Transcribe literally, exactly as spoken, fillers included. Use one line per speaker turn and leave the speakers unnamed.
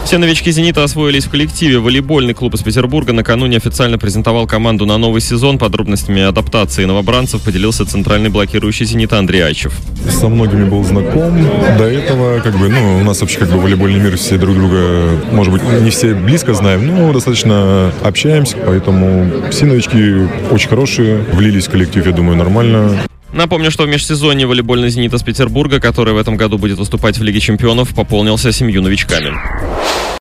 Все новички «Зенита» освоились в коллективе. Волейбольный клуб из Петербурга накануне официально презентовал команду на новый сезон. Подробностями адаптации новобранцев поделился центральный блокирующий «Зенита» Андрей Ачев.
Со многими был знаком. До этого, как бы, ну, у нас вообще, как бы, волейбольный мир, все друг друга, может быть, не все близко знаем, но достаточно общаемся, поэтому все новички очень хорошие, влились в коллектив, я думаю, нормально.
Напомню, что в межсезонье волейбольный «Зенит» из Петербурга, который в этом году будет выступать в Лиге чемпионов, пополнился семью новичками.